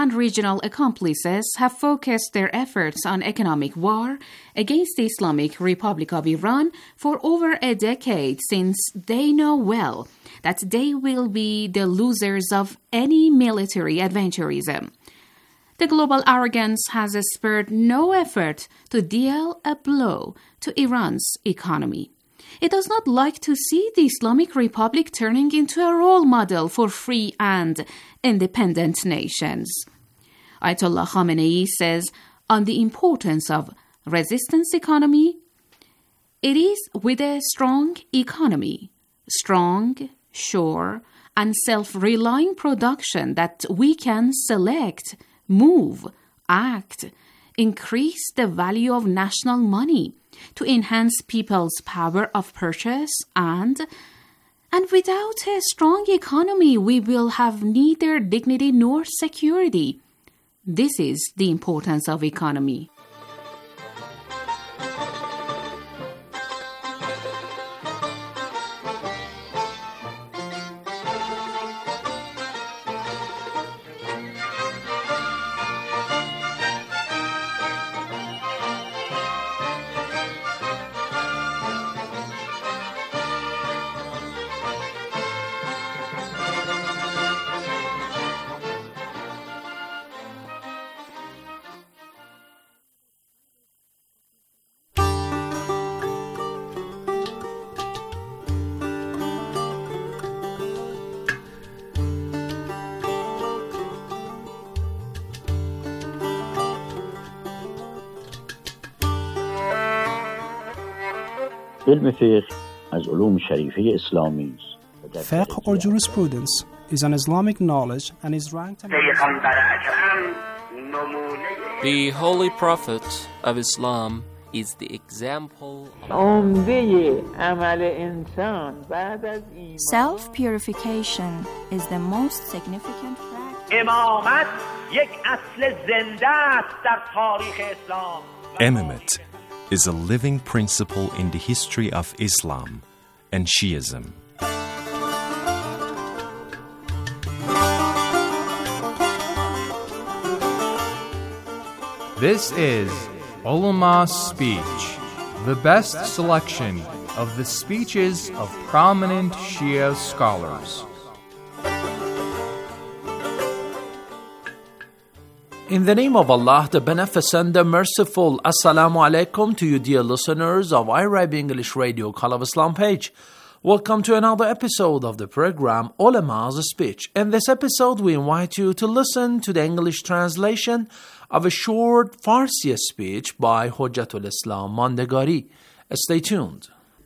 and regional accomplices have focused their efforts on economic war against the Islamic Republic of Iran for over a decade, since they know well that they will be the losers of any military adventurism. The global arrogance has spared no effort to deal a blow to Iran's economy. It does not like to see the Islamic Republic turning into a role model for free and independent nations. Ayatollah Khamenei says on the importance of resistance economy, it is with a strong economy, strong, sure, and self-relying production that we can select, move, act, increase the value of national money to enhance people's power of purchase and without a strong economy, we will have neither dignity nor security. This is the importance of economy. علم فقه از علوم شریفه اسلامی است. Fiqh or jurisprudence is an Islamic knowledge and is ranked among The Holy Prophet of Islam is the example Self-purification is the most significant practice. Imamate is a living principle in the history of Islam and Shiism. This is Ulama's Speech, the best selection of the speeches of prominent Shia scholars. In the name of Allah, the Beneficent, the Merciful, Assalamu alaikum to you dear listeners of iRib English Radio Call of Islam page. Welcome to another episode of the program Ulama's Speech. In this episode, we invite you to listen to the English translation of a short Farsi speech by Hujjatul Islam Mandegari. Stay tuned.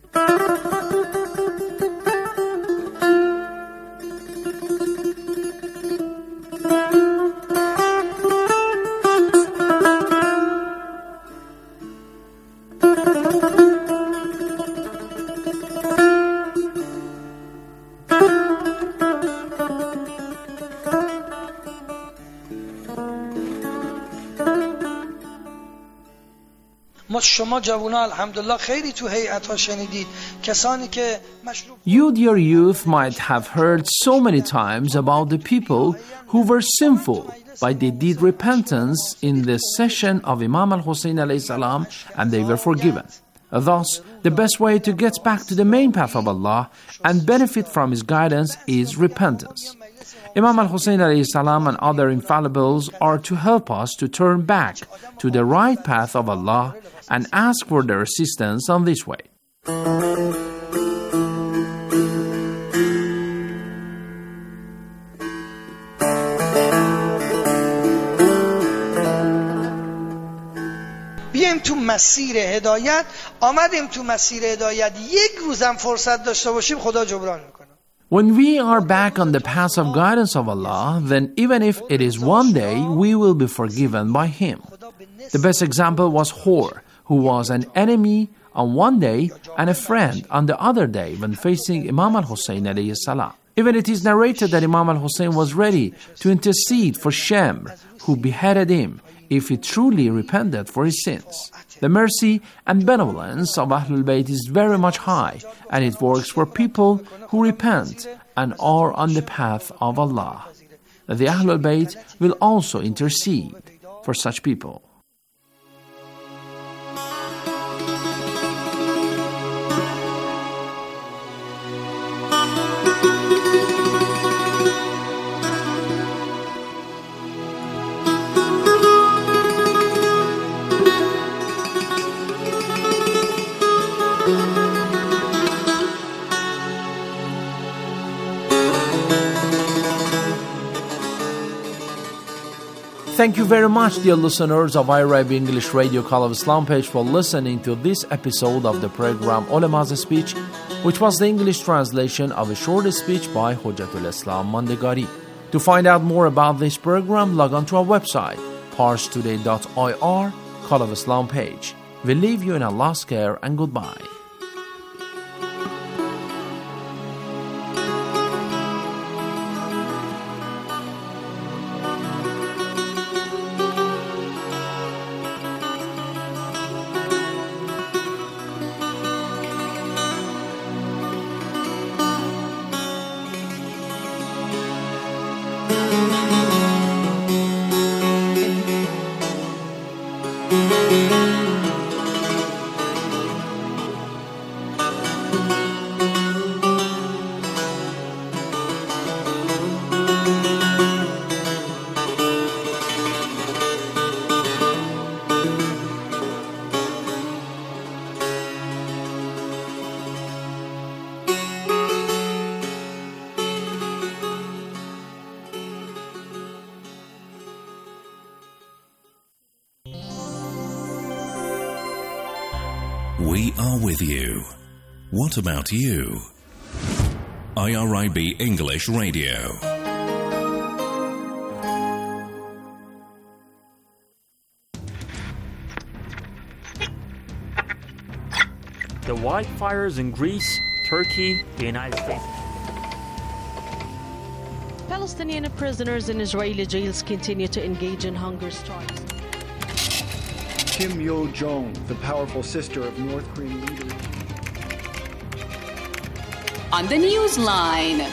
You, dear youth, might have heard so many times about the people who were sinful, but they did repentance in the session of Imam al-Hussein alayhi salam and they were forgiven. Thus, the best way to get back to the main path of Allah and benefit from His guidance is repentance. Imam al-Hussein alayhi salam and other infallibles are to help us to turn back to the right path of Allah and ask for their assistance on this way. بیایم تو مسیر هدایت آمدیم تو مسیر هدایت یک روزم فرصت داشته باشیم خدا جبران میکنه. When we are back on the path of guidance of Allah, then even if it is one day, we will be forgiven by Him. The best example was Hur, who was an enemy on one day and a friend on the other day when facing Imam al-Hussein alayhi salam. Even it is narrated that Imam al-Hussein was ready to intercede for Shamr, who beheaded him, if he truly repented for his sins. The mercy and benevolence of Ahlul Bayt is very much high, and it works for people who repent and are on the path of Allah. that the Ahlul Bayt will also intercede for such people. Thank you very much, dear listeners of IRIB English Radio Call of Islam page, for listening to this episode of the program Ulama's Speech, which was the English translation of a short speech by Hujjatul Islam Mandegari. To find out more about this program, log on to our website, parstoday.ir, Call of Islam page. We leave you in Allah's care and goodbye. We are with you. What about you? IRIB English Radio. The wildfires in Greece, Turkey, the United States. Palestinian prisoners in Israeli jails continue to engage in hunger strikes. Kim Yo-jong, the powerful sister of North Korean leader. On the Newsline.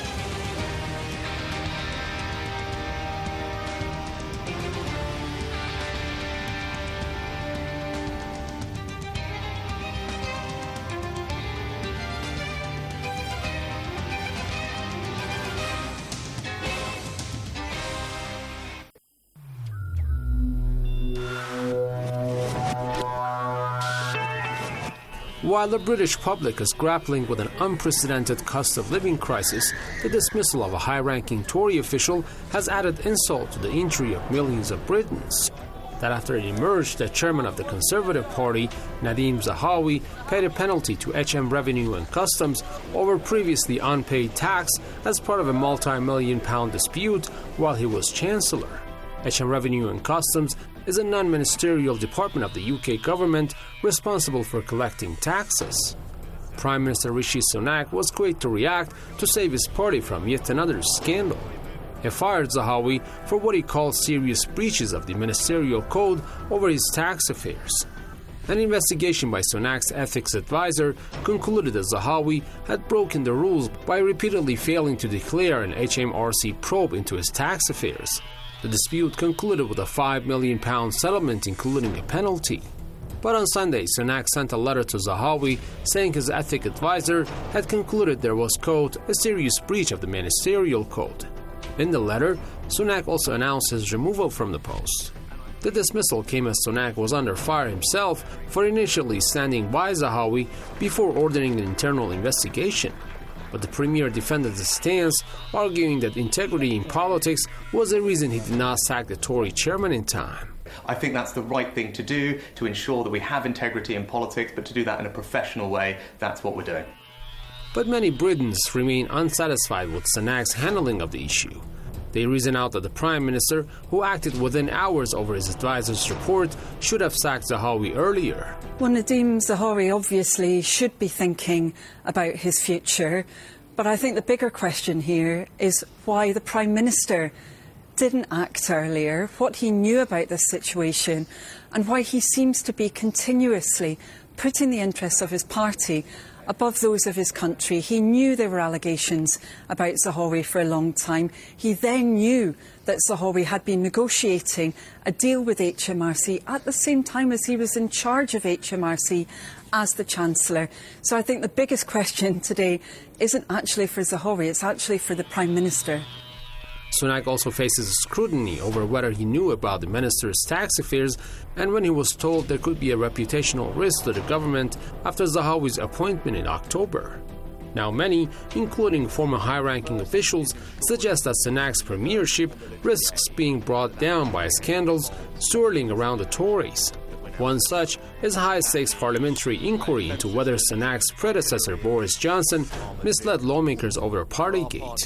While the British public is grappling with an unprecedented cost of living crisis, the dismissal of a high-ranking Tory official has added insult to the injury of millions of Britons. That after it emerged that chairman of the Conservative Party, Nadeem Zahawi, paid a penalty to HM Revenue and Customs over previously unpaid tax as part of a multi-million-pound dispute while he was Chancellor. HM Revenue and Customs is a non-ministerial department of the UK government responsible for collecting taxes. Prime Minister Rishi Sunak was quick to react to save his party from yet another scandal. He fired Zahawi for what he called serious breaches of the ministerial code over his tax affairs. An investigation by Sunak's ethics advisor concluded that Zahawi had broken the rules by repeatedly failing to declare an HMRC probe into his tax affairs. The dispute concluded with a £5 million settlement, including a penalty. But on Sunday, Sunak sent a letter to Zahawi saying his ethic advisor had concluded there was, quote, a serious breach of the ministerial code. In the letter, Sunak also announced his removal from the post. The dismissal came as Sunak was under fire himself for initially standing by Zahawi before ordering an internal investigation. But the Premier defended his stance, arguing that integrity in politics was the reason he did not sack the Tory chairman in time. I think that's the right thing to do, to ensure that we have integrity in politics, but to do that in a professional way, that's what we're doing. But many Britons remain unsatisfied with Sunak's handling of the issue. They reason out that the Prime Minister, who acted within hours over his advisor's report, should have sacked Zahawi earlier. Well, Nadeem Zahawi obviously should be thinking about his future, but I think the bigger question here is why the Prime Minister didn't act earlier, what he knew about this situation, and why he seems to be continuously putting the interests of his party above those of his country. He knew there were allegations about Zahawi for a long time. He then knew that Zahawi had been negotiating a deal with HMRC at the same time as he was in charge of HMRC as the Chancellor. So I think the biggest question today isn't actually for Zahawi, it's actually for the Prime Minister. Sunak also faces scrutiny over whether he knew about the minister's tax affairs and when he was told there could be a reputational risk to the government after Zahawi's appointment in October. Now many, including former high-ranking officials, suggest that Sunak's premiership risks being brought down by scandals swirling around the Tories. One such is a high-stakes parliamentary inquiry into whether Sunak's predecessor Boris Johnson misled lawmakers over Partygate.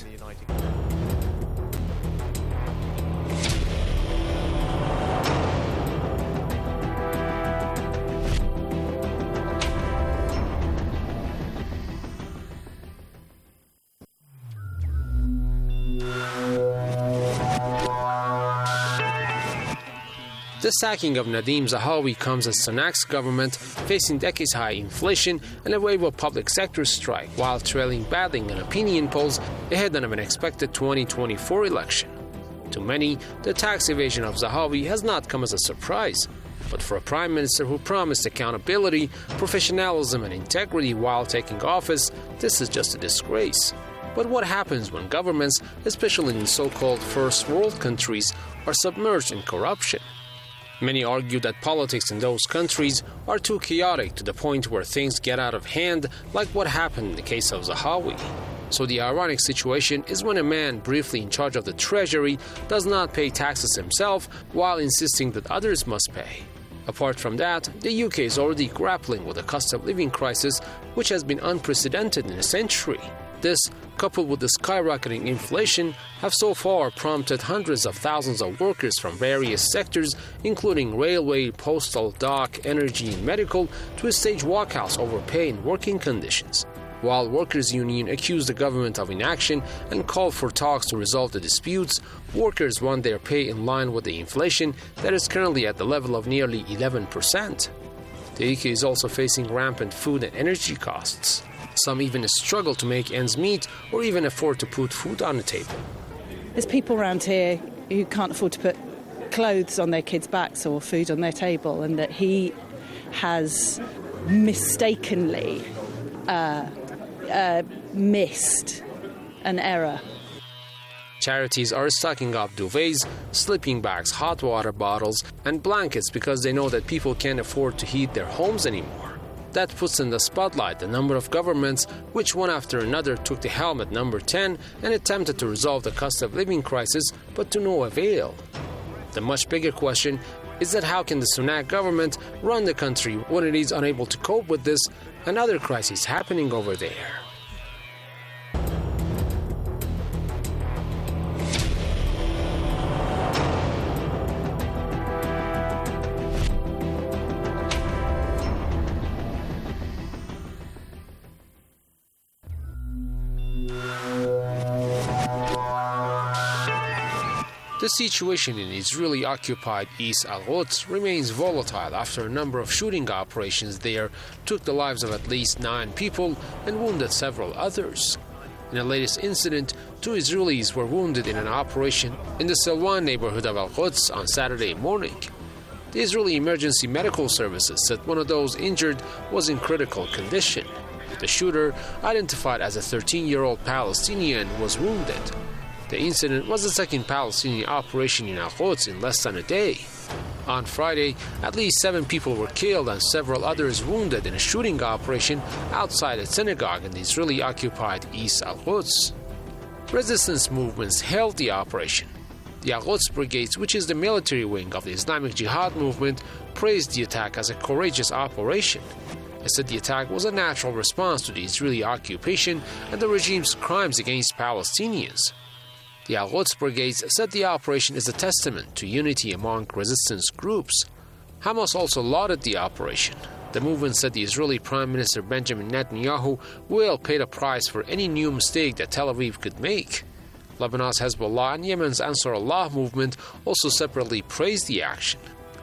The sacking of Nadhim Zahawi comes as Sunak's government facing decades-high inflation and a wave of public sector strike, while trailing badly in opinion polls ahead of an expected 2024 election. To many, the tax evasion of Zahawi has not come as a surprise. But for a prime minister who promised accountability, professionalism and integrity while taking office, this is just a disgrace. But what happens when governments, especially in so-called first world countries, are submerged in corruption? Many argue that politics in those countries are too chaotic to the point where things get out of hand, like what happened in the case of Zahawi. So the ironic situation is when a man briefly in charge of the treasury does not pay taxes himself while insisting that others must pay. Apart from that, the UK is already grappling with a cost of living crisis which has been unprecedented in a century. This, coupled with the skyrocketing inflation, have so far prompted hundreds of thousands of workers from various sectors, including railway, postal, dock, energy, and medical, to stage walkouts over pay and working conditions. While Workers' Union accused the government of inaction and called for talks to resolve the disputes, workers want their pay in line with the inflation that is currently at the level of nearly 11%. The UK is also facing rampant food and energy costs. Some even struggle to make ends meet or even afford to put food on the table. There's people around here who can't afford to put clothes on their kids' backs or food on their table, and that he has mistakenly missed an error. Charities are stocking up duvets, sleeping bags, hot water bottles, and blankets because they know that people can't afford to heat their homes anymore. That puts in the spotlight the number of governments which one after another took the helm at number 10 and attempted to resolve the cost of living crisis, but to no avail. The much bigger question is that how can the Sunak government run the country when it is unable to cope with this and other crises happening over there? The situation in Israeli-occupied East Al-Quds remains volatile after a number of shooting operations there took the lives of at least 9 people and wounded several others. In the latest incident, 2 Israelis were wounded in an operation in the Silwan neighborhood of Al-Quds on Saturday morning. The Israeli Emergency Medical Services said one of those injured was in critical condition. The shooter, identified as a 13-year-old Palestinian, was wounded. The incident was the second Palestinian operation in Al-Quds in less than a day. On Friday, at least 7 people were killed and several others wounded in a shooting operation outside a synagogue in the Israeli-occupied East Al-Quds. Resistance movements hailed the operation. The Al-Quds Brigades, which is the military wing of the Islamic Jihad movement, praised the attack as a courageous operation. It said the attack was a natural response to the Israeli occupation and the regime's crimes against Palestinians. The Al-Quds Brigades said the operation is a testament to unity among resistance groups. Hamas also lauded the operation. The movement said the Israeli Prime Minister Benjamin Netanyahu will pay the price for any new mistake that Tel Aviv could make. Lebanon's Hezbollah and Yemen's Ansar Allah movement also separately praised the action.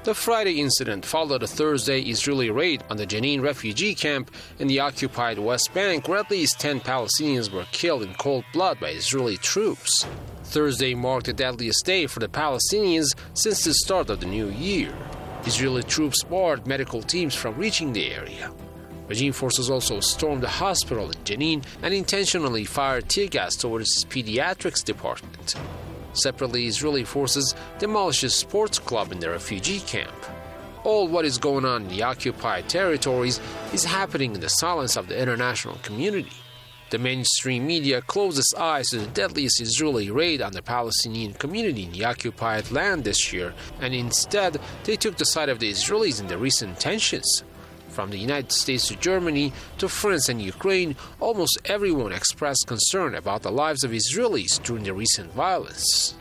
The Friday incident followed a Thursday Israeli raid on the Jenin refugee camp in the occupied West Bank, where at least 10 Palestinians were killed in cold blood by Israeli troops. Thursday marked the deadliest day for the Palestinians since the start of the new year. Israeli troops barred medical teams from reaching the area. Regime forces also stormed the hospital in Jenin and intentionally fired tear gas towards its pediatrics department. Separately, Israeli forces demolished a sports club in the refugee camp. All what is going on in the occupied territories is happening in the silence of the international community. The mainstream media closed its eyes to the deadliest Israeli raid on the Palestinian community in the occupied land this year, and instead they took the side of the Israelis in the recent tensions. From the United States to Germany to France and Ukraine, almost everyone expressed concern about the lives of Israelis during the recent violence.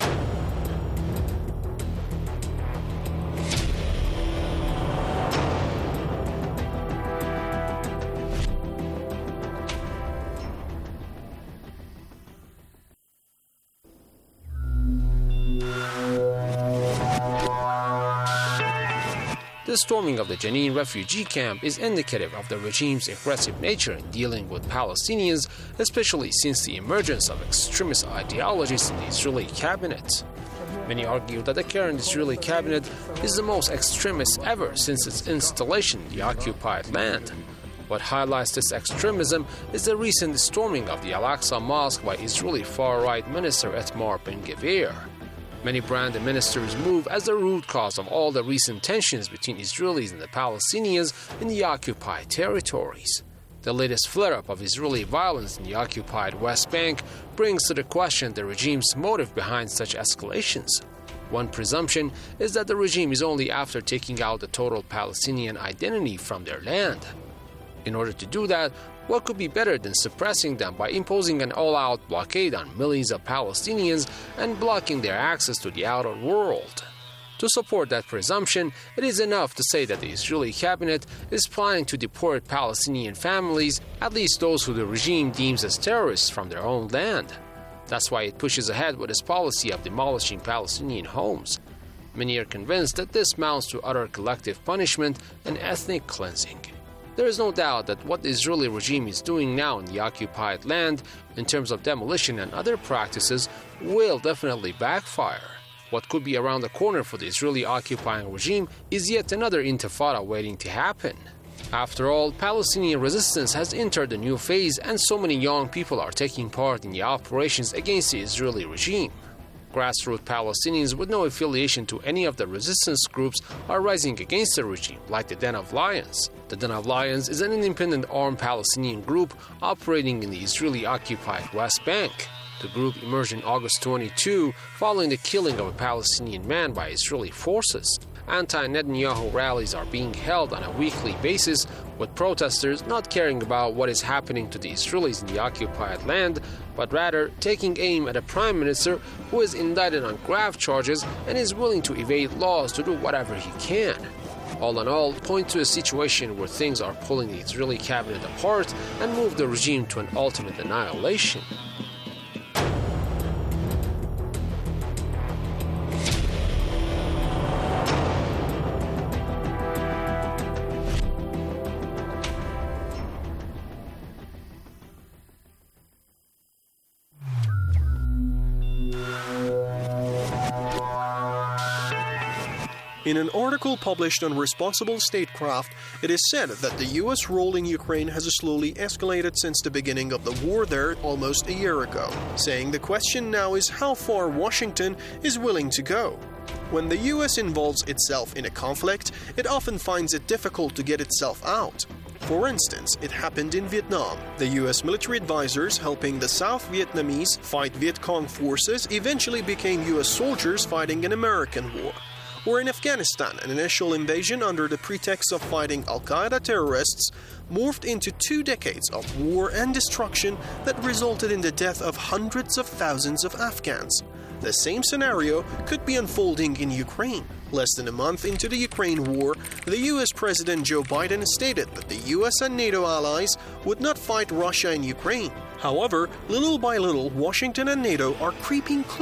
The storming of the Jenin refugee camp is indicative of the regime's aggressive nature in dealing with Palestinians, especially since the emergence of extremist ideologies in the Israeli cabinet. Many argue that the current Israeli cabinet is the most extremist ever since its installation in the occupied land. What highlights this extremism is the recent storming of the Al-Aqsa Mosque by Israeli far-right minister Itamar Ben-Gvir. Many brand the minister's move as the root cause of all the recent tensions between Israelis and the Palestinians in the occupied territories. The latest flare-up of Israeli violence in the occupied West Bank brings to the question the regime's motive behind such escalations. One presumption is that the regime is only after taking out the total Palestinian identity from their land. In order to do that, what could be better than suppressing them by imposing an all-out blockade on millions of Palestinians and blocking their access to the outer world? To support that presumption, it is enough to say that the Israeli cabinet is planning to deport Palestinian families, at least those who the regime deems as terrorists, from their own land. That's why it pushes ahead with its policy of demolishing Palestinian homes. Many are convinced that this amounts to utter collective punishment and ethnic cleansing. There is no doubt that what the Israeli regime is doing now in the occupied land, in terms of demolition and other practices, will definitely backfire. What could be around the corner for the Israeli occupying regime is yet another intifada waiting to happen. After all, Palestinian resistance has entered a new phase, and so many young people are taking part in the operations against the Israeli regime. Grassroots Palestinians with no affiliation to any of the resistance groups are rising against the regime, like the Den of Lions. The Den of Lions is an independent armed Palestinian group operating in the Israeli-occupied West Bank. The group emerged in August 22 following the killing of a Palestinian man by Israeli forces. Anti-Netanyahu rallies are being held on a weekly basis, with protesters not caring about what is happening to the Israelis in the occupied land, but rather taking aim at a prime minister who is indicted on grave charges and is willing to evade laws to do whatever he can. All in all, point to a situation where things are pulling the Israeli cabinet apart and move the regime to an ultimate annihilation. In an article published on Responsible Statecraft, it is said that the U.S. role in Ukraine has slowly escalated since the beginning of the war there almost a year ago, saying the question now is how far Washington is willing to go. When the U.S. involves itself in a conflict, it often finds it difficult to get itself out. For instance, it happened in Vietnam. The U.S. military advisors helping the South Vietnamese fight Viet Cong forces eventually became U.S. soldiers fighting an American war. Or in Afghanistan, an initial invasion under the pretext of fighting Al-Qaeda terrorists morphed into 2 decades of war and destruction that resulted in the death of hundreds of thousands of Afghans. The same scenario could be unfolding in Ukraine. Less than a month into the Ukraine war, the U.S. President Joe Biden stated that the U.S. and NATO allies would not fight Russia and Ukraine. However, little by little, Washington and NATO are creeping closer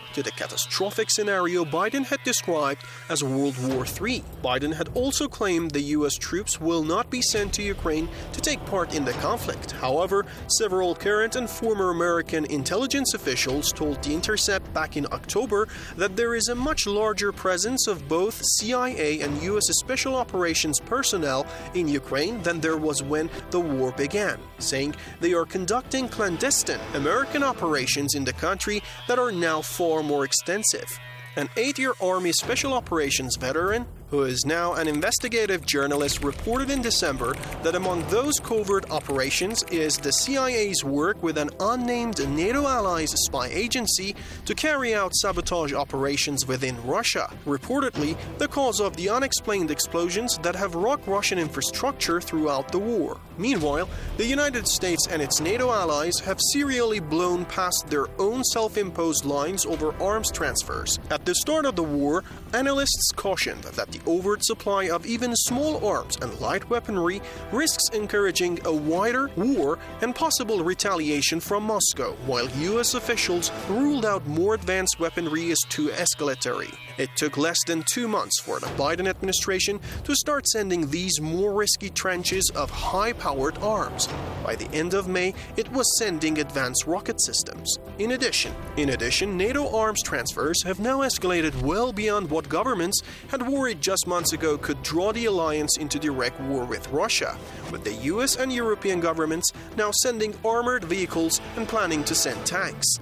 to the catastrophic scenario Biden had described as World War III. Biden had also claimed the U.S. troops will not be sent to Ukraine to take part in the conflict. However, several current and former American intelligence officials told The Intercept back in October that there is a much larger presence of both CIA and U.S. Special Operations personnel in Ukraine than there was when the war began, saying they are conducting clandestine American operations in the country that are now far more extensive. An 8-year Army Special Operations veteran, who is now an investigative journalist, reported in December that among those covert operations is the CIA's work with an unnamed NATO allies spy agency to carry out sabotage operations within Russia. Reportedly, the cause of the unexplained explosions that have rocked Russian infrastructure throughout the war. Meanwhile, the United States and its NATO allies have serially blown past their own self-imposed lines over arms transfers. At the start of the war, analysts cautioned that the overt supply of even small arms and light weaponry risks encouraging a wider war and possible retaliation from Moscow, while U.S. officials ruled out more advanced weaponry as too escalatory. It took less than 2 months for the Biden administration to start sending these more risky tranches of high-powered arms. By the end of May, it was sending advanced rocket systems. In addition, NATO arms transfers have now escalated well beyond what governments had worried just months ago could draw the alliance into direct war with Russia, with the US and European governments now sending armored vehicles and planning to send tanks.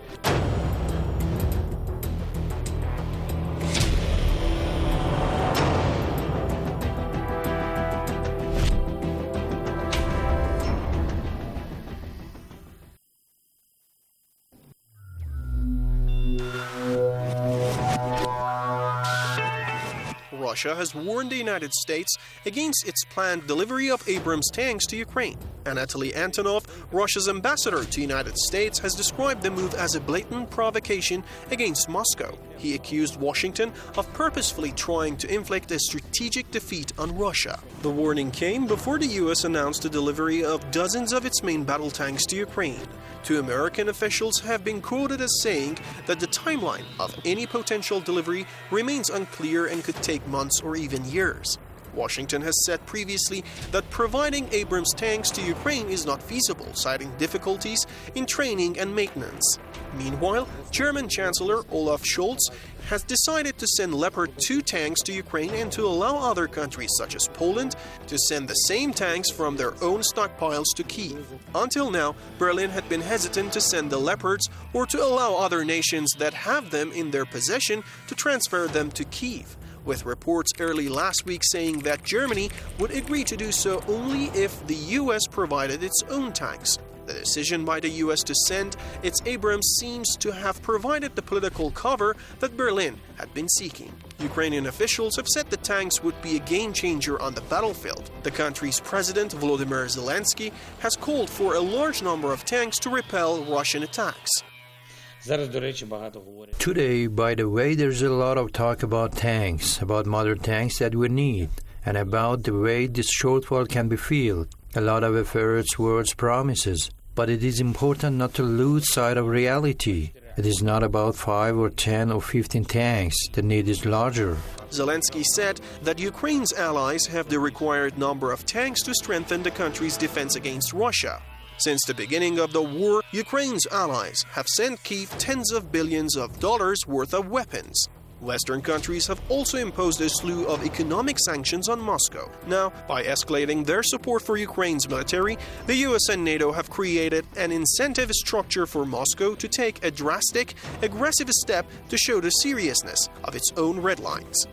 Russia has warned the United States against its planned delivery of Abrams tanks to Ukraine. Anatoly Antonov, Russia's ambassador to the United States, has described the move as a blatant provocation against Moscow. He accused Washington of purposefully trying to inflict a strategic defeat on Russia. The warning came before the U.S. announced the delivery of dozens of its main battle tanks to Ukraine. 2 American officials have been quoted as saying that the timeline of any potential delivery remains unclear and could take months or even years. Washington has said previously that providing Abrams tanks to Ukraine is not feasible, citing difficulties in training and maintenance. Meanwhile, German Chancellor Olaf Scholz has decided to send Leopard 2 tanks to Ukraine and to allow other countries such as Poland to send the same tanks from their own stockpiles to Kyiv. Until now, Berlin had been hesitant to send the Leopards or to allow other nations that have them in their possession to transfer them to Kyiv, with reports early last week saying that Germany would agree to do so only if the US provided its own tanks. The decision by the US to send its Abrams seems to have provided the political cover that Berlin had been seeking. Ukrainian officials have said the tanks would be a game-changer on the battlefield. The country's president, Volodymyr Zelensky, has called for a large number of tanks to repel Russian attacks. Today, by the way, there's a lot of talk about tanks, about modern tanks that we need, and about the way this shortfall can be filled. A lot of efforts, words, promises. But it is important not to lose sight of reality. It is not about 5 or 10 or 15 tanks. The need is larger. Zelensky said that Ukraine's allies have the required number of tanks to strengthen the country's defense against Russia. Since the beginning of the war, Ukraine's allies have sent Kyiv tens of billions of dollars worth of weapons. Western countries have also imposed a slew of economic sanctions on Moscow. Now, by escalating their support for Ukraine's military, the US and NATO have created an incentive structure for Moscow to take a drastic, aggressive step to show the seriousness of its own red lines.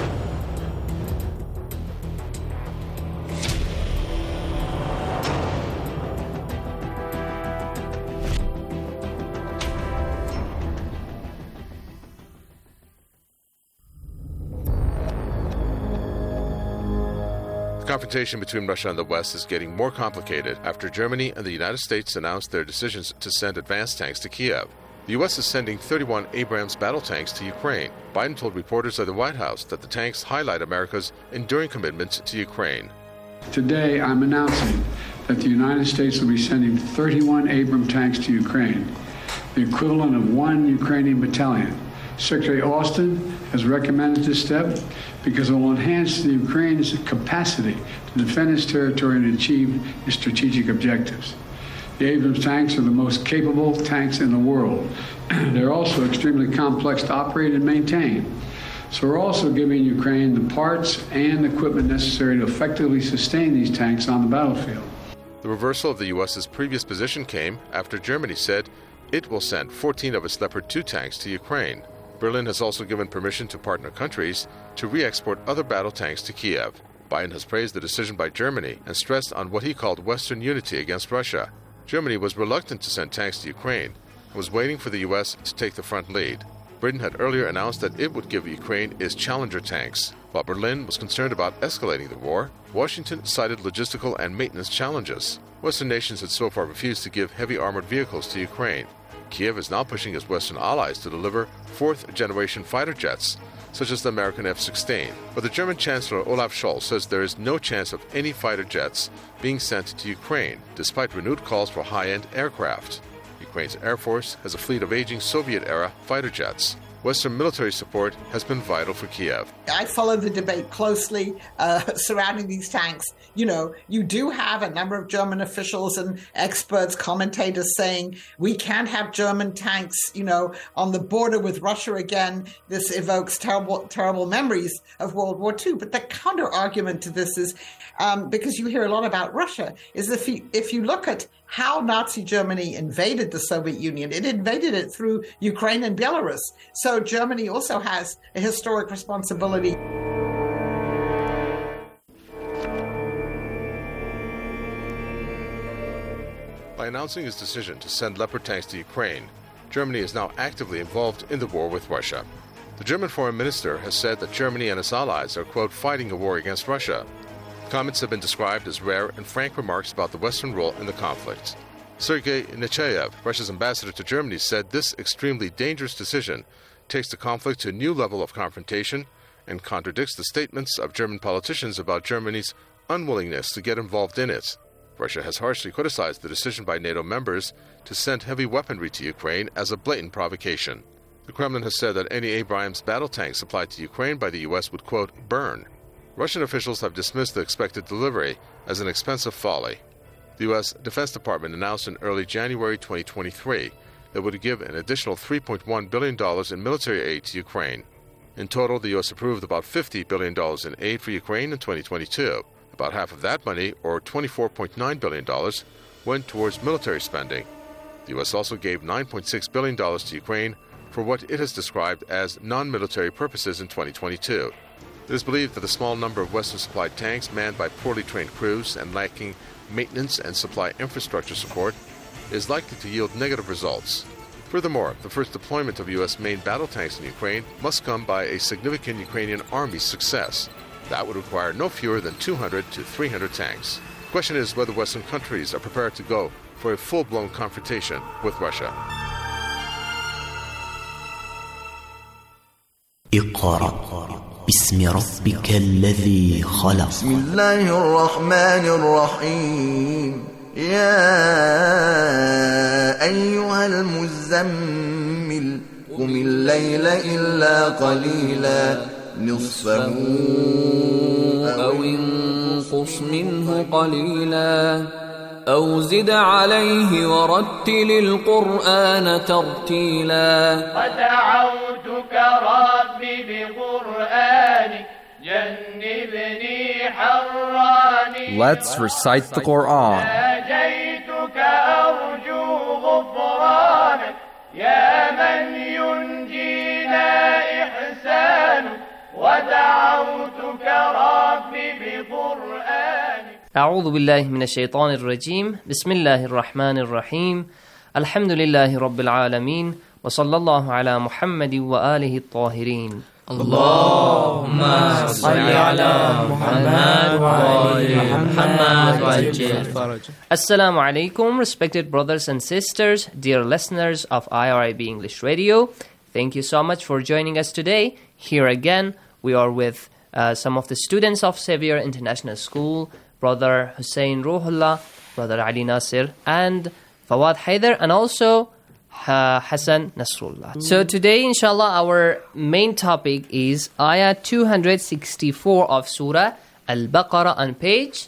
The confrontation between Russia and the West is getting more complicated after Germany and the United States announced their decisions to send advanced tanks to Kiev. The U.S. is sending 31 Abrams battle tanks to Ukraine. Biden told reporters at the White House that the tanks highlight America's enduring commitment to Ukraine. Today, I'm announcing that the United States will be sending 31 Abrams tanks to Ukraine, the equivalent of 1 Ukrainian battalion, Secretary Austin has recommended this step because it will enhance the Ukraine's capacity to defend its territory and achieve its strategic objectives. The Abrams tanks are the most capable tanks in the world. They're also extremely complex to operate and maintain. So we're also giving Ukraine the parts and equipment necessary to effectively sustain these tanks on the battlefield. The reversal of the U.S.'s previous position came after Germany said it will send 14 of its Leopard 2 tanks to Ukraine. Berlin has also given permission to partner countries to re-export other battle tanks to Kiev. Biden has praised the decision by Germany and stressed on what he called Western unity against Russia. Germany was reluctant to send tanks to Ukraine and was waiting for the U.S. to take the front lead. Britain had earlier announced that it would give Ukraine its Challenger tanks. While Berlin was concerned about escalating the war, Washington cited logistical and maintenance challenges. Western nations had so far refused to give heavy armored vehicles to Ukraine. Kiev is now pushing its Western allies to deliver fourth-generation fighter jets, such as the American F-16. But the German Chancellor Olaf Scholz says there is no chance of any fighter jets being sent to Ukraine, despite renewed calls for high-end aircraft. Ukraine's Air Force has a fleet of aging Soviet-era fighter jets. Western military support has been vital for Kiev. I follow the debate closely surrounding these tanks. You know, you do have a number of German officials and experts, commentators saying we can't have German tanks, you know, on the border with Russia again. This evokes terrible memories of World War II. But the counter argument to this is, because you hear a lot about Russia, is if you look at how Nazi Germany invaded the Soviet Union, it invaded it through Ukraine and Belarus. So Germany also has a historic responsibility. By announcing its decision to send Leopard tanks to Ukraine, Germany is now actively involved in the war with Russia. The German foreign minister has said that Germany and its allies are, quote, fighting a war against Russia. Comments have been described as rare and frank remarks about the Western role in the conflict. Sergei Nechayev, Russia's ambassador to Germany, said this extremely dangerous decision takes the conflict to a new level of confrontation and contradicts the statements of German politicians about Germany's unwillingness to get involved in it. Russia has harshly criticized the decision by NATO members to send heavy weaponry to Ukraine as a blatant provocation. The Kremlin has said that any Abrams battle tanks supplied to Ukraine by the U.S. would, quote, burn. Russian officials have dismissed the expected delivery as an expensive folly. The U.S. Defense Department announced in early January 2023 that it would give an additional $3.1 billion in military aid to Ukraine. In total, the U.S. approved about $50 billion in aid for Ukraine in 2022. About half of that money, or $24.9 billion, went towards military spending. The U.S. also gave $9.6 billion to Ukraine for what it has described as non-military purposes in 2022. It is believed that the small number of Western-supplied tanks manned by poorly trained crews and lacking maintenance and supply infrastructure support is likely to yield negative results. Furthermore, the first deployment of U.S. main battle tanks in Ukraine must come by a significant Ukrainian army's success. That would require no fewer than 200 to 300 tanks. The question is whether Western countries are prepared to go for a full-blown confrontation with Russia. باسم ربك الذي خلق بسم الله الرحمن الرحيم يا أيها المزمل قم الليل إلا قليلا نصفه أو انقص منه قليلا أو زد عليه ورتل القرآن ترتيلا ودعوتك ربي بقرآنك جنبني حراني Let's recite the Quran. ناجيتك أرجو غفرانك يا من ينجينا إحسانك ودعوتك ربي بقرآنك أعوذ بالله من الشيطان الرجيم بسم الله الرحمن الرحيم الحمد لله رب العالمين وصلى الله على محمد وآله الطاهرين اللهم صل على محمد وآل محمد وعجل. Assalamu alaikum, respected brothers and sisters, dear listeners of IRIB English Radio. Thank you so much for joining us today. Here again, we are with some of the students of Xavier International School, Brother Hussein Ruhullah, Brother Ali Nasir, and Fawad Haider, and also Hassan Nasrullah. So today, inshallah, our main topic is Ayah 264 of Surah Al-Baqarah on page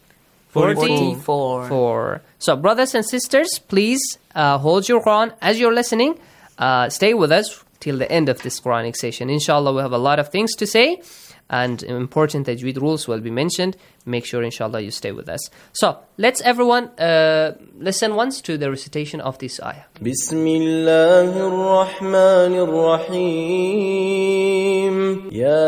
44. So brothers and sisters, please hold your Quran as you're listening. Stay with us till the end of this Quranic session. Inshallah, we have a lot of things to say and important tajweed rules will be mentioned. Make sure, inshallah, you stay with us. So, let's everyone listen once to the recitation of this ayah. Bismillahir Rahmanir Rahim.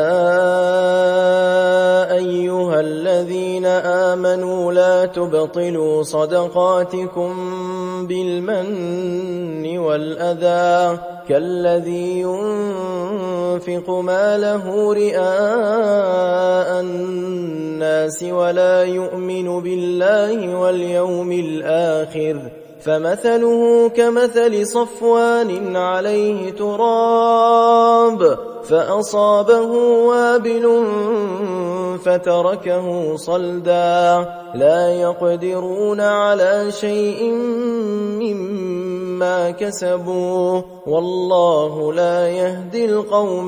Ya ayyuhalladhina amanu la tubtilu sadaqatikum bil manni wal adha كالذي ينفق ماله رئاء الناس ولا يؤمن بالله واليوم الآخر فمثله كمثل صفوان عليه تراب فأصابه وابل فتركه صلدا لا يقدرون على شيء مما كسبوا والله لا يهدي القوم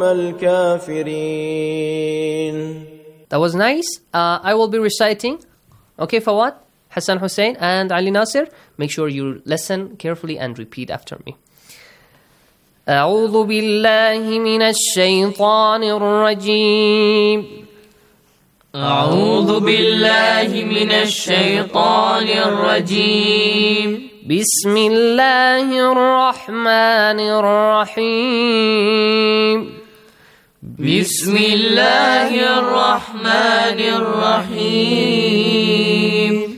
الكافرين. That was nice. I will be reciting. Okay, Fawad, Hassan Hussein and Ali Nasir, make sure you listen carefully and repeat after me. أعوذ بالله من الشيطان الرجيم أعوذ بالله من الشيطان الرجيم بسم الله الرحمن الرحيم بسم الله الرحمن الرحيم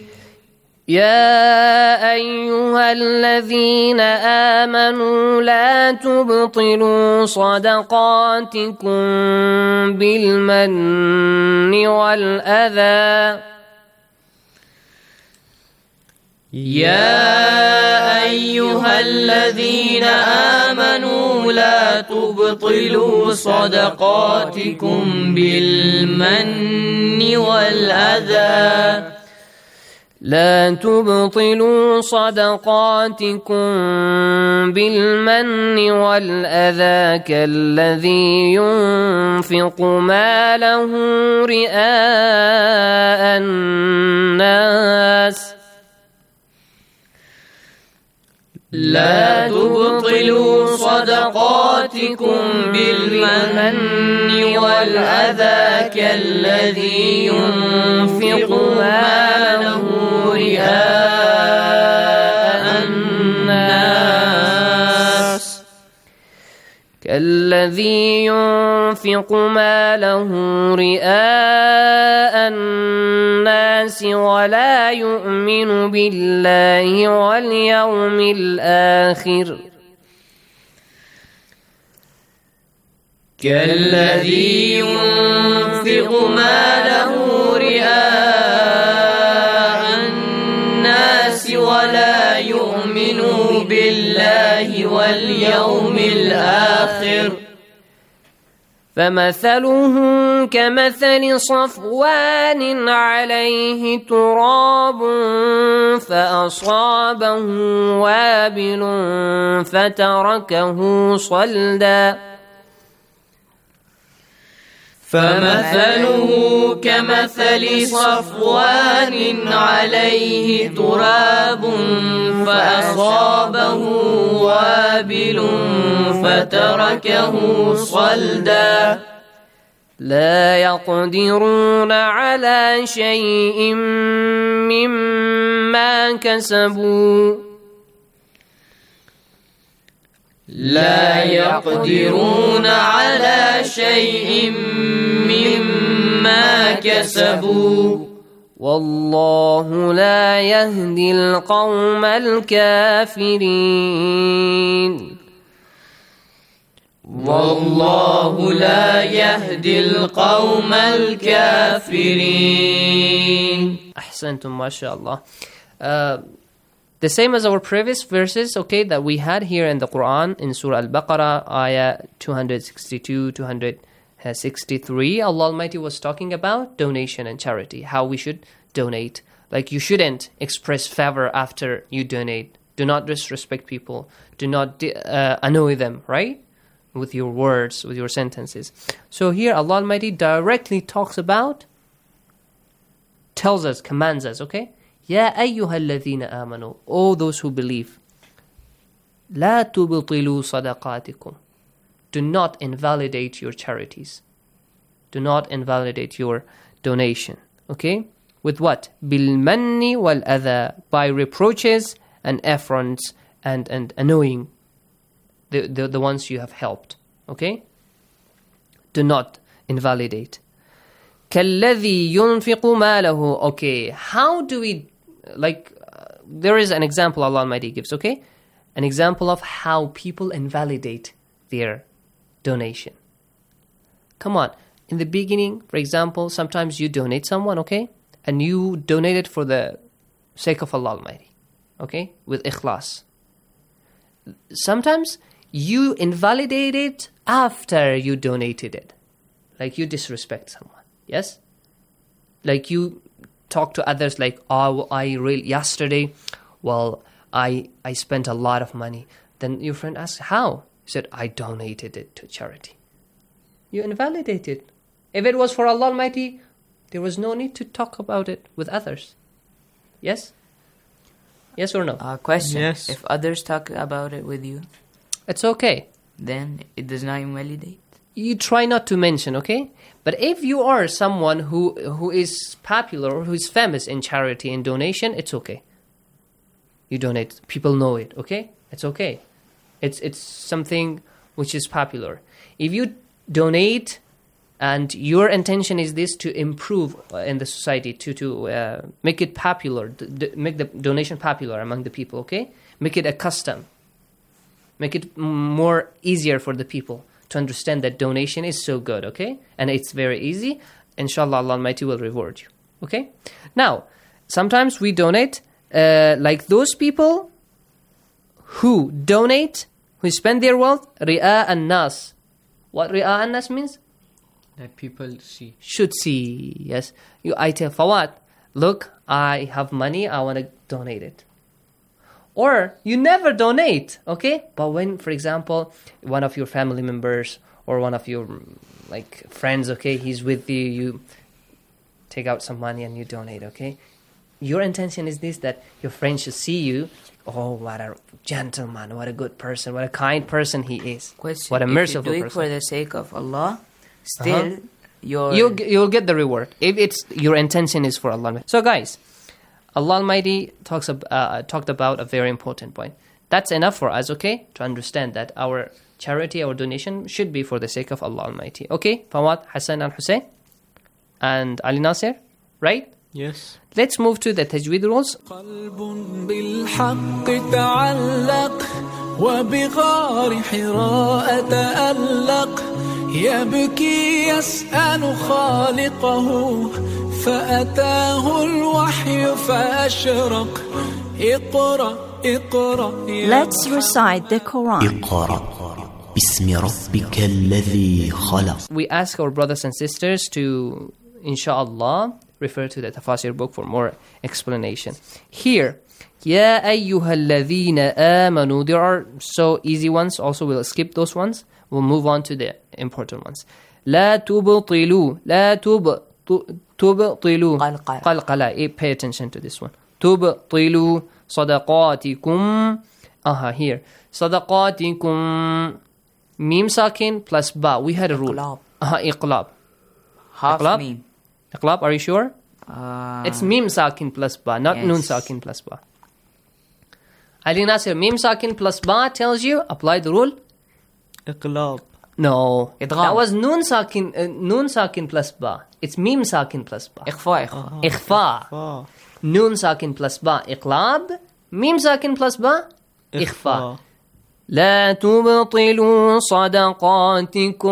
يا أيها الذين آمنوا لا تبطلوا صدقاتكم بالمن والأذى يا أيها الذين آمنوا لا تبطلوا صدقاتكم بالمن والأذى لا تبطلوا صدقاتكم بالمن والأذى كالذي ينفق ماله رئاء الناس لا تبطلوا صدقاتكم بالمن والأذى كالذي ينفق ماله رئاء الناس كالذي ينفق ماله رئاء الناس ولا يؤمن بالله واليوم الآخر كالذي ينفق ماله رئاء الناس ولا يؤمن بالله واليوم الآخر فمثله كمثل صفوان عليه تراب فأصابه وابل فتركه صلدا فمثله كمثل صفوان عليه تراب فأصابه وابل فتركه صلدا لا يقدرون على شيء مما كسبوا لا يقدرون على شيء مما كسبوا والله لا يهدي القوم الكافرين والله لا يهدي القوم الكافرين. أحسنتم ما شاء الله. The same as our previous verses, okay, that we had here in the Quran in Surah Al-Baqarah, ayah 262, 263, Allah Almighty was talking about donation and charity, how we should donate. Like you shouldn't express favor after you donate Do not disrespect people. Do not annoy them, right? With your words, with your sentences. So here Allah Almighty directly tells us, commands us, okay? Ya ayyuhalladhina amanu, all those who believe. La tubtilu sadaqatikum. Do not invalidate your charities. Do not invalidate your donation, okay? With what? Bil manni wal adha, by reproaches and affronts and annoying the ones you have helped, okay? Do not invalidate. كَالَّذِي يُنْفِقُ مَالَهُ. Okay, how do we, there is an example Allah Almighty gives, okay? An example of how people invalidate their donation. Come on, in the beginning, for example, sometimes you donate someone, okay? And you donate it for the sake of Allah Almighty, okay? With ikhlas. Sometimes you invalidate it after you donated it. Like you disrespect someone, yes? Like you talk to others like, oh, yesterday, well, I spent a lot of money. Then your friend asks, how? You said, I donated it to charity. You invalidated. If it was for Allah Almighty, there was no need to talk about it with others. Yes? Yes or no? Question. Yes. If others talk about it with you, it's okay. Then it does not invalidate. You try not to mention, okay? But if you are someone who is popular or who is famous in charity and donation, it's okay. You donate. People know it, okay? It's okay. It's something which is popular. If you donate and your intention is this to improve in the society, to make it popular, make the donation popular among the people, okay? Make it a custom. Make it more easier for the people to understand that donation is so good, okay? And it's very easy. Inshallah, Allah Almighty will reward you, okay? Now, sometimes we donate like those people who donate, who spend their wealth, ri'a an-nas. What ri'a an-nas means? That people see. Should see, yes. I tell Fawad, look, I have money, I want to donate it. Or you never donate, okay? But when, for example, one of your family members or one of your friends, okay, he's with you, you take out some money and you donate, okay? Your intention is this, that your friend should see you. Oh, what a gentleman, what a good person, what a kind person he is. Question. What a merciful person. If you do it for the sake of Allah, still you'll get the reward if it's your intention is for Allah. So guys, Allah Almighty talked about a very important point. That's enough for us, okay, to understand that our charity, our donation should be for the sake of Allah Almighty. Okay, Fawad, Hassan and Hussein and Ali Nasir, right? Yes. Let's move to the tajweed rules. قلب بالحق تعلق وبغار حراء تألق يبكي يسأل خالقه فأتاه الوحي فأشرق اقرأ اقرأ. Let's recite the Quran. اقرأ باسم ربك الذي خلق. We ask our brothers and sisters to, inshallah, refer to the Tafasir book for more explanation. Here, Ya ayyuhalladhina amanu. There are so easy ones. Also, we'll skip those ones. We'll move on to the important ones. La tubtilu. La tubtilu. Qalqala. Pay attention to this one. Tubtilu sadaqatikum. Here. Sadaqatikum. Mim sakin plus ba. We had a rule. Iqlab. Half Iqlab? mim. Iqlab, are you sure? It's mim sakin plus ba, not nun sakin plus ba. Ali Nasir, mim sakin plus ba tells you, apply the rule. Iqlab. No. Idgham. That was nun sakin plus ba. It's mim sakin plus ba. Ikhfa. Ikhfa. Nun sakin plus ba, iqlab. Mim sakin plus ba, ikhfa. لا تبطلوا صدقاتكم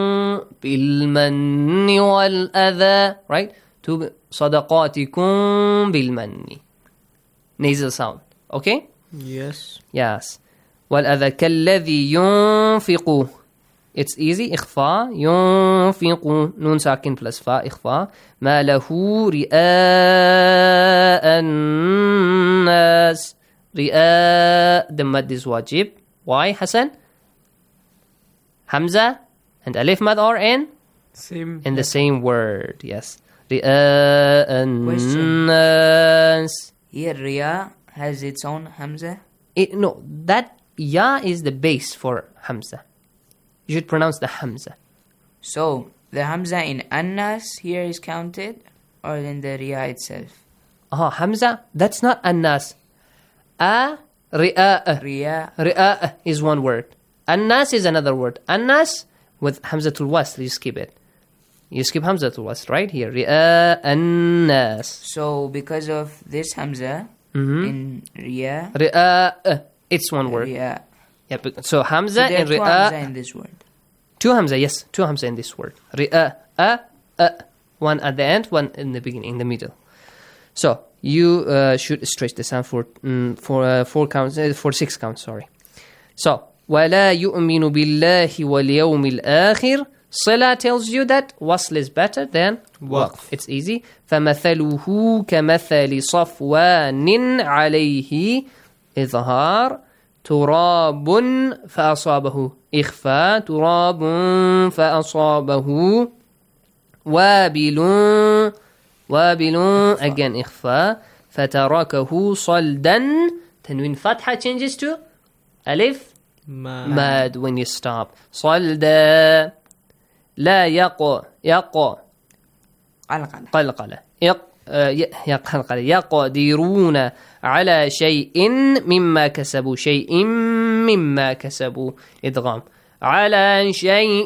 بالمن والأذى. Right? صدقاتكم بالمن. Nasal sound. Okay? Yes. Yes. والأذى كالذي ينفق. It's easy. إخفاء. ينفق. نون ساكن plus فاء. إخفاء. ما له رئاء الناس. The mad is wajib. Why, Hassan? Hamza and alif mad are in the same word. Yes. Question. Here, Riya has its own Hamza? No, that ya is the base for Hamza. You should pronounce the Hamza. So, the Hamza in Annas here is counted, or in the Riya itself? Hamza, that's not Annas. Ri'a is one word. Annas is another word. Annas with Hamzatul Wasl, you skip it. You skip Hamzatul Wasl, right? Here, Ri'a Annas. So, because of this Hamza in Riya... Ri'a, it's one word. Riya. Yeah, so Hamza so in Ri'a... Hamza in this word. Two Hamza, yes. Two Hamza in this word. Ri'a, one at the end, one in the beginning, in the middle. So, you should stretch the sound for 4 counts, for 6 counts, sorry. So, وَلَا يُؤْمِنُ بِاللَّهِ وَالْيَوْمِ الْآخِرِ Sila tells you that wasl is better than waqf. It's easy. فَمَثَلُهُ كَمَثَلِ صَفْوَانٍ عَلَيْهِ إِظْهَارٌ تُرَابٌ فَأَصَابَهُ إِخْفَى تُرَابٌ فَأَصَابَهُ وابل again إخفاء فتركه صلدا تنوين فتحة changes to ألف mad when you stop صلدا لا قلقلة يقدرون على شيء مما كسبوا إدغام على شيء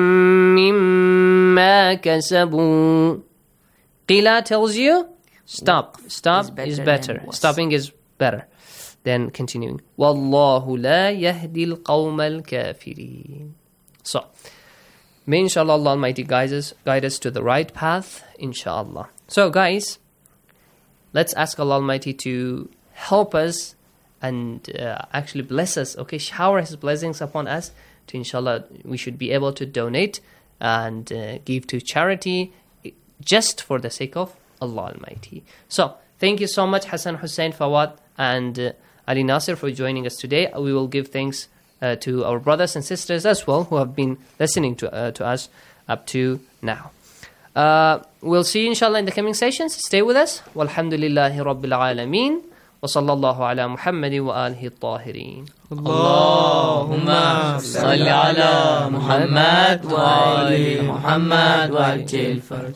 مما كسبوا Qila tells you, stop is better. Stopping is better than continuing. وَاللَّهُ لَا يَهْدِي الْقَوْمَ الْكَافِرِينَ. So, may inshallah Allah Almighty guide us to the right path, inshallah. So guys, let's ask Allah Almighty to help us and actually bless us, okay, shower His blessings upon us, to inshallah we should be able to donate and give to charity, just for the sake of Allah Almighty. So, thank you so much Hassan Hussein Fawad and Ali Nasir for joining us today. We will give thanks to our brothers and sisters as well who have been listening to us up to now. We'll see you inshallah in the coming sessions. Stay with us. Walhamdulillahi Rabbil Alameen. وصلى الله على محمد وآله الطاهرين. اللهم صل على محمد وآل محمد وعجل الفرج.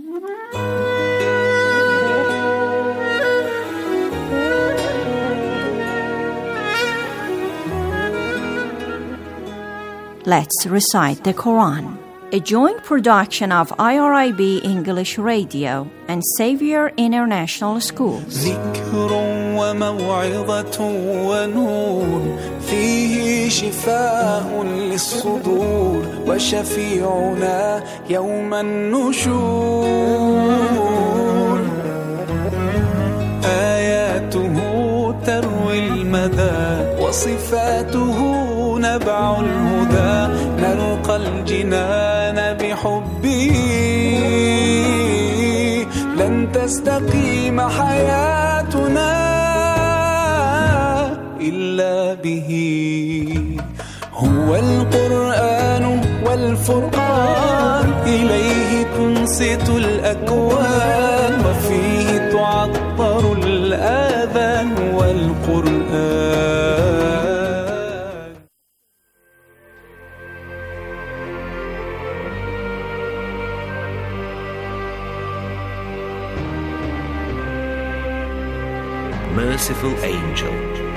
Let's recite the Quran. A joint production of IRIB English Radio and Xavier International Schools. ذكر وموعظة ونور فيه شفاء للصدور وشفيعنا يوم النشور آياته تروي المدى وصفاته نبع الهدى نلقى الجنان بحبه لن تستقيم حياتنا إلا به هو القرآن والفرقان إليه تنصت الأكوان وفيه تعطر الآذان والقرآن. Merciful Angel.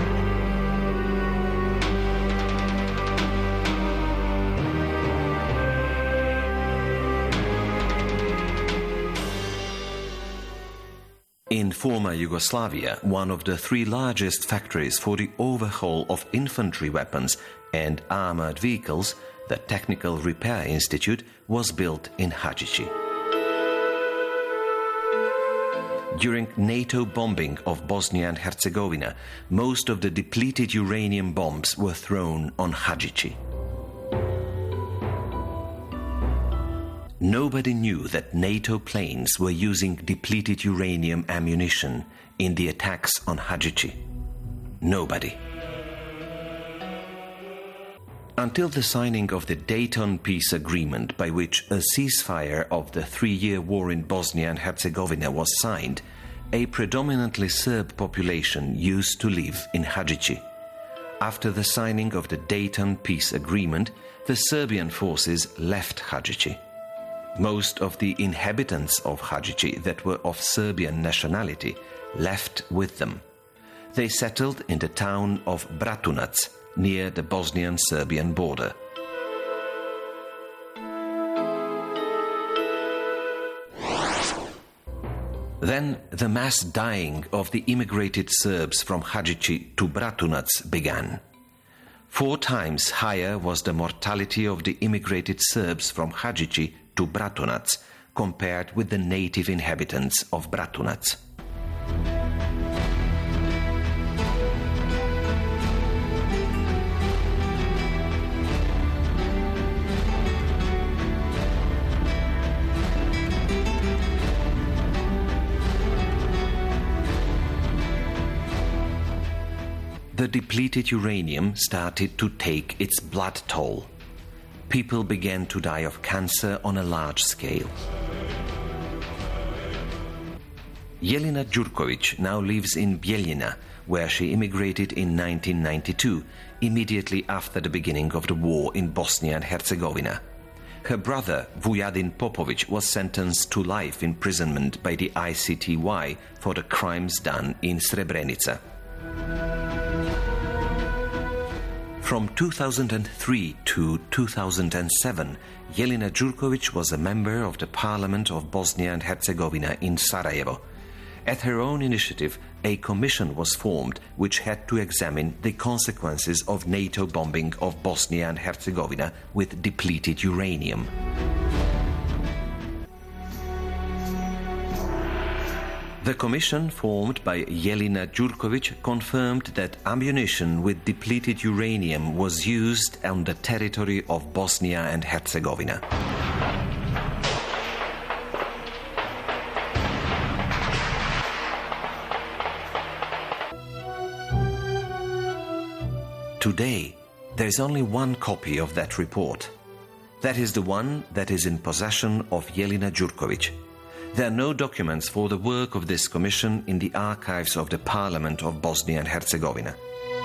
In former Yugoslavia, one of the 3 largest factories for the overhaul of infantry weapons and armored vehicles, the Technical Repair Institute, was built in Hadžići. During NATO bombing of Bosnia and Herzegovina, most of the depleted uranium bombs were thrown on Hadžići. Nobody knew that NATO planes were using depleted uranium ammunition in the attacks on Hadžići. nobody. Until the signing of the Dayton Peace Agreement, by which a ceasefire of the 3-year war in Bosnia and Herzegovina was signed, a predominantly Serb population used to live in Hadžići. After the signing of the Dayton Peace Agreement, the Serbian forces left Hadžići. Most of the inhabitants of Hadžići that were of Serbian nationality left with them. They settled in the town of Bratunac, near the Bosnian-Serbian border. Then the mass dying of the immigrated Serbs from Hadžići to Bratunac began. 4 times higher was the mortality of the immigrated Serbs from Hadžići to Bratunac compared with the native inhabitants of Bratunac. The depleted uranium started to take its blood toll. People began to die of cancer on a large scale. Jelena Đurković now lives in Bijeljina, where she immigrated in 1992, immediately after the beginning of the war in Bosnia and Herzegovina. Her brother, Vujadin Popović, was sentenced to life imprisonment by the ICTY for the crimes done in Srebrenica. From 2003 to 2007, Jelena Đurković was a member of the Parliament of Bosnia and Herzegovina in Sarajevo. At her own initiative, a commission was formed which had to examine the consequences of NATO bombing of Bosnia and Herzegovina with depleted uranium. The commission formed by Jelena Đurković confirmed that ammunition with depleted uranium was used on the territory of Bosnia and Herzegovina. Today, there is only one copy of that report. That is the one that is in possession of Jelena Đurković. There are no documents for the work of this commission in the archives of the Parliament of Bosnia and Herzegovina.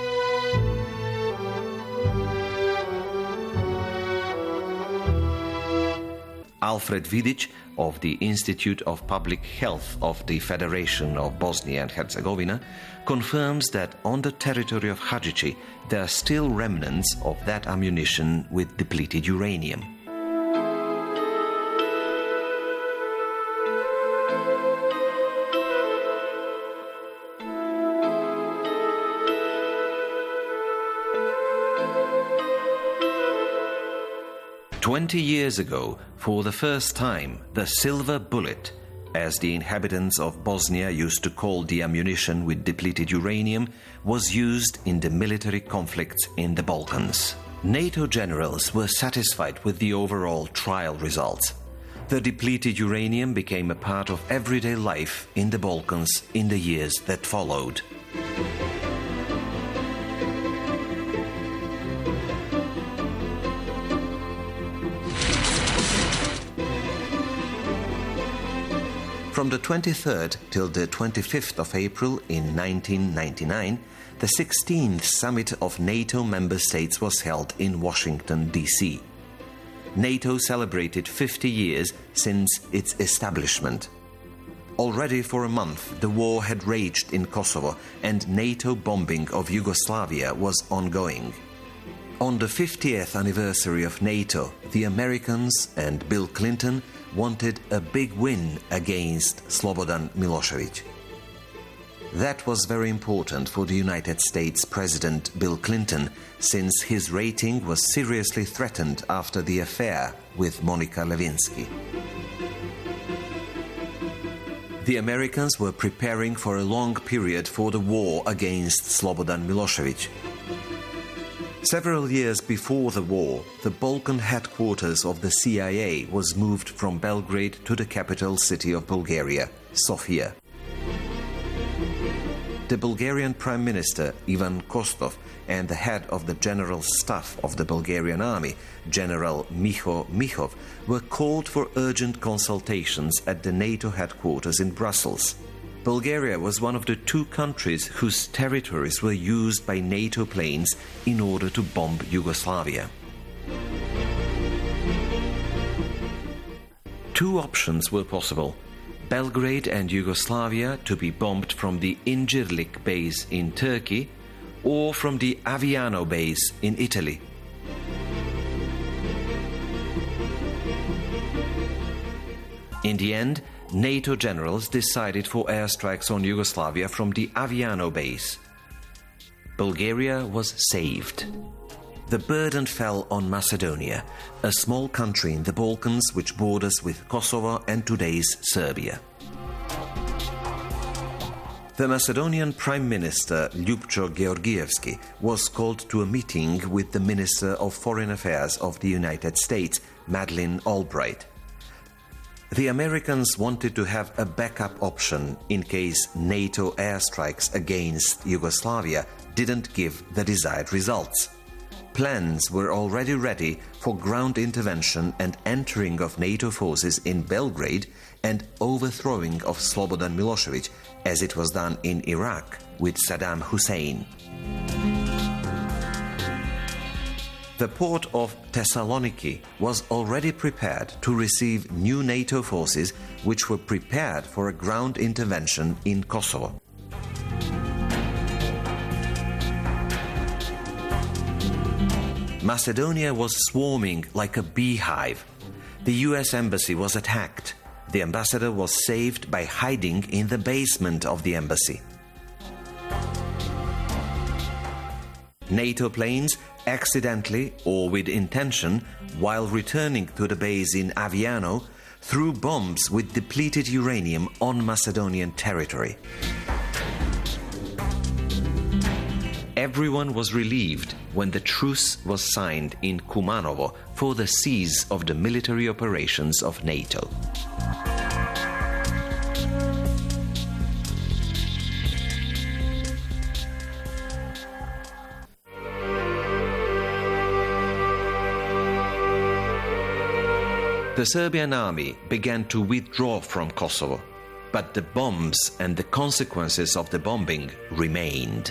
Alfred Vidic of the Institute of Public Health of the Federation of Bosnia and Herzegovina confirms that on the territory of Hadžići there are still remnants of that ammunition with depleted uranium. "20 years ago, for the first time, the silver bullet, as the inhabitants of Bosnia used to call the ammunition with depleted uranium, was used in the military conflicts in the Balkans. NATO generals were satisfied with the overall trial results. The depleted uranium became a part of everyday life in the Balkans in the years that followed. From the 23rd till the 25th of April in 1999, the 16th summit of NATO member states was held in Washington, D.C. NATO celebrated 50 years since its establishment. Already for a month, the war had raged in Kosovo and NATO bombing of Yugoslavia was ongoing. On the 50th anniversary of NATO, the Americans and Bill Clinton wanted a big win against Slobodan Milošević. That was very important for the United States President Bill Clinton, since his rating was seriously threatened after the affair with Monica Lewinsky. The Americans were preparing for a long period for the war against Slobodan Milošević. Several years before the war, the Balkan headquarters of the CIA was moved from Belgrade to the capital city of Bulgaria, Sofia. the Bulgarian Prime Minister Ivan Kostov and the head of the General Staff of the Bulgarian Army, General Miho Mihov, were called for urgent consultations at the NATO headquarters in Brussels. Bulgaria was one of the 2 countries whose territories were used by NATO planes in order to bomb Yugoslavia. 2 options were possible: Belgrade and Yugoslavia to be bombed from the Incirlik base in Turkey or from the Aviano base in Italy. In the end, NATO generals decided for airstrikes on Yugoslavia from the Aviano base. Bulgaria was saved. The burden fell on Macedonia, a small country in the Balkans which borders with Kosovo and today's Serbia. The Macedonian Prime Minister Ljupčo Georgievski was called to a meeting with the Minister of Foreign Affairs of the United States, Madeleine Albright. The Americans wanted to have a backup option in case NATO airstrikes against Yugoslavia didn't give the desired results. Plans were already ready for ground intervention and entering of NATO forces in Belgrade and overthrowing of Slobodan Milosevic, as it was done in Iraq with Saddam Hussein. The port of Thessaloniki was already prepared to receive new NATO forces which were prepared for a ground intervention in Kosovo. Macedonia was swarming like a beehive. The US embassy was attacked. The ambassador was saved by hiding in the basement of the embassy. NATO planes accidentally or with intention, while returning to the base in Aviano, threw bombs with depleted uranium on Macedonian territory. Everyone was relieved when the truce was signed in Kumanovo for the cease of the military operations of NATO. The Serbian army began to withdraw from Kosovo, but the bombs and the consequences of the bombing remained.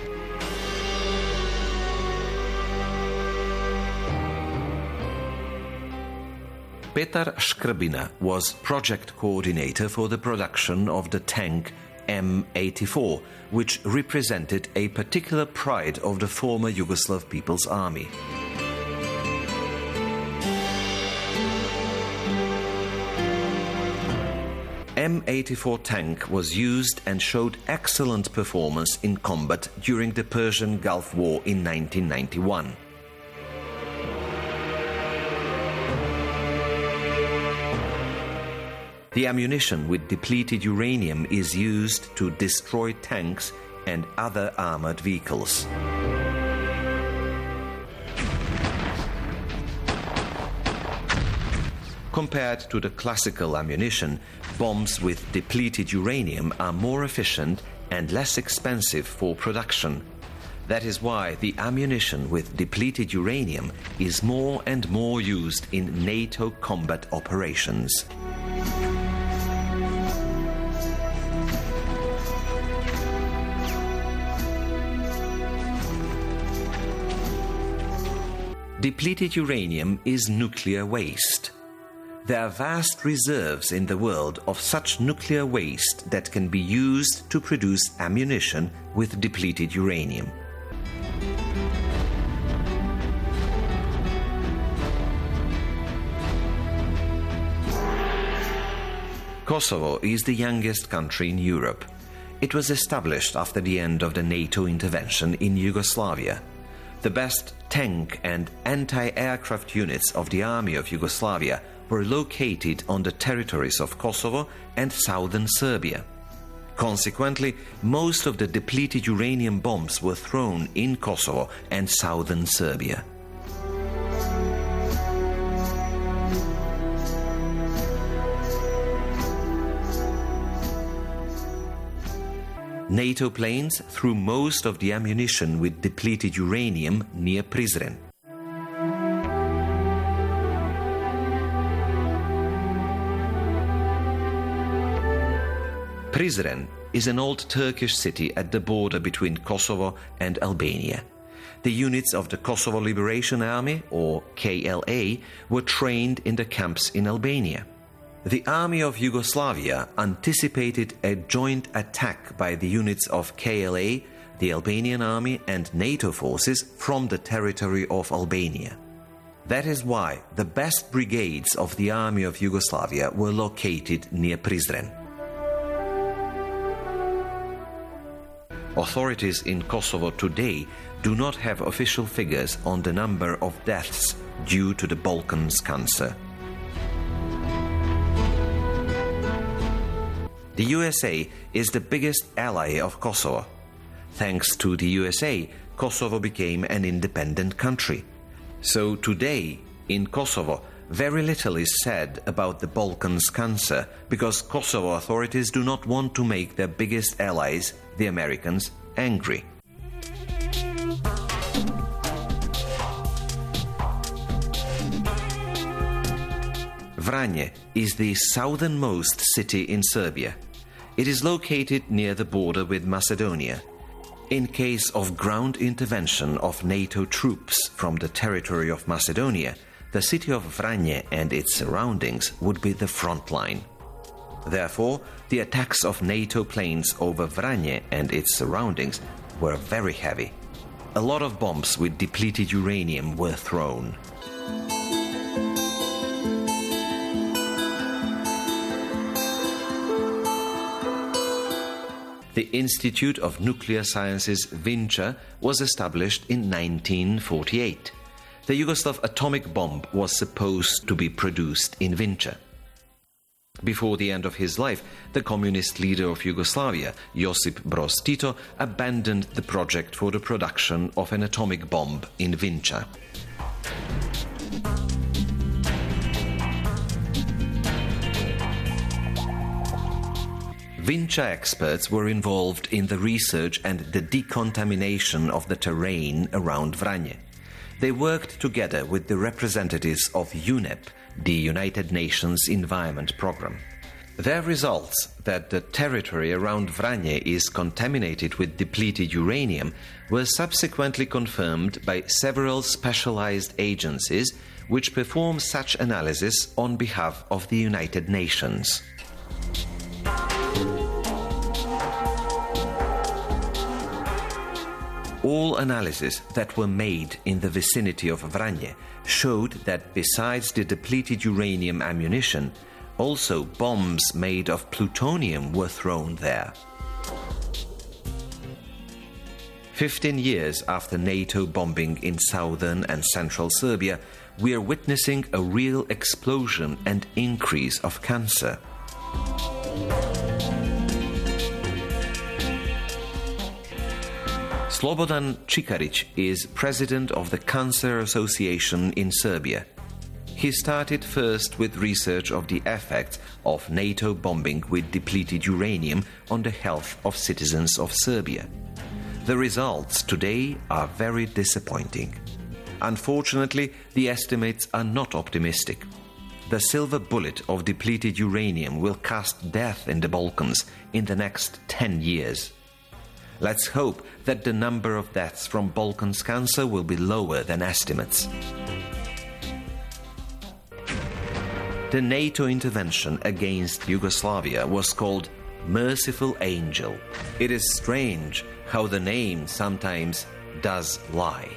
Petar Škrbina was project coordinator for the production of the tank M84, which represented a particular pride of the former Yugoslav People's Army. M84 tank was used and showed excellent performance in combat during the Persian Gulf War in 1991. The ammunition with depleted uranium is used to destroy tanks and other armored vehicles. Compared to the classical ammunition, bombs with depleted uranium are more efficient and less expensive for production. That is why the ammunition with depleted uranium is more and more used in NATO combat operations. Depleted uranium is nuclear waste. There are vast reserves in the world of such nuclear waste that can be used to produce ammunition with depleted uranium. Kosovo is the youngest country in Europe. It was established after the end of the NATO intervention in Yugoslavia. The best tank and anti-aircraft units of the Army of Yugoslavia were located on the territories of Kosovo and southern Serbia. Consequently, most of the depleted uranium bombs were thrown in Kosovo and southern Serbia. NATO planes threw most of the ammunition with depleted uranium near Prizren. Prizren is an old Turkish city at the border between Kosovo and Albania. The units of the Kosovo Liberation Army, or KLA, were trained in the camps in Albania. The Army of Yugoslavia anticipated a joint attack by the units of KLA, the Albanian Army, and NATO forces from the territory of Albania. That is why the best brigades of the Army of Yugoslavia were located near Prizren. Authorities in Kosovo today do not have official figures on the number of deaths due to the Balkans cancer. The USA is the biggest ally of Kosovo. Thanks to the USA, Kosovo became an independent country. So today, in Kosovo, very little is said about the Balkans cancer because Kosovo authorities do not want to make their biggest allies, the Americans, angry. Vranje is the southernmost city in Serbia. It is located near the border with Macedonia. In case of ground intervention of NATO troops from the territory of Macedonia, the city of Vranje and its surroundings would be the front line. Therefore, the attacks of NATO planes over Vranje and its surroundings were very heavy. A lot of bombs with depleted uranium were thrown. The Institute of Nuclear Sciences Vinča was established in 1948. The Yugoslav atomic bomb was supposed to be produced in Vinča. Before the end of his life, the communist leader of Yugoslavia, Josip Broz Tito, abandoned the project for the production of an atomic bomb in Vinča. Vinča experts were involved in the research and the decontamination of the terrain around Vranje. They worked together with the representatives of UNEP, the United Nations Environment Programme. Their results that the territory around Vranje is contaminated with depleted uranium were subsequently confirmed by several specialized agencies which perform such analysis on behalf of the United Nations. All analyses that were made in the vicinity of Vranje showed that besides the depleted uranium ammunition, also bombs made of plutonium were thrown there. 15 years after NATO bombing in southern and central Serbia, we are witnessing a real explosion and increase of cancer. Slobodan Čikarić is president of the Cancer Association in Serbia. He started first with research of the effects of NATO bombing with depleted uranium on the health of citizens of Serbia. The results today are very disappointing. Unfortunately, the estimates are not optimistic. The silver bullet of depleted uranium will cast death in the Balkans in the next 10 years. Let's hope that the number of deaths from Balkans cancer will be lower than estimates. The NATO intervention against Yugoslavia was called Merciful Angel. It is strange how the name sometimes does lie.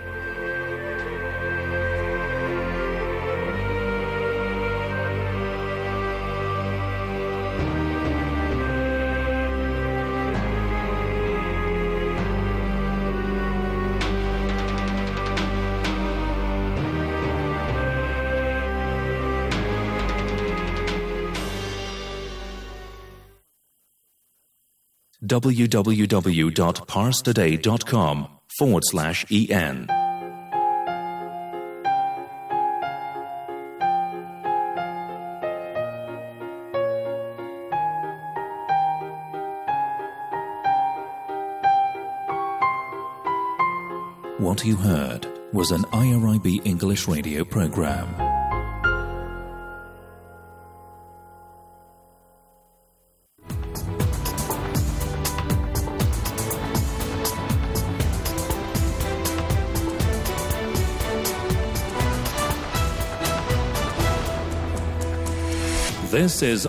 www.parstoday.com/en What you heard was an IRIB English radio program. This is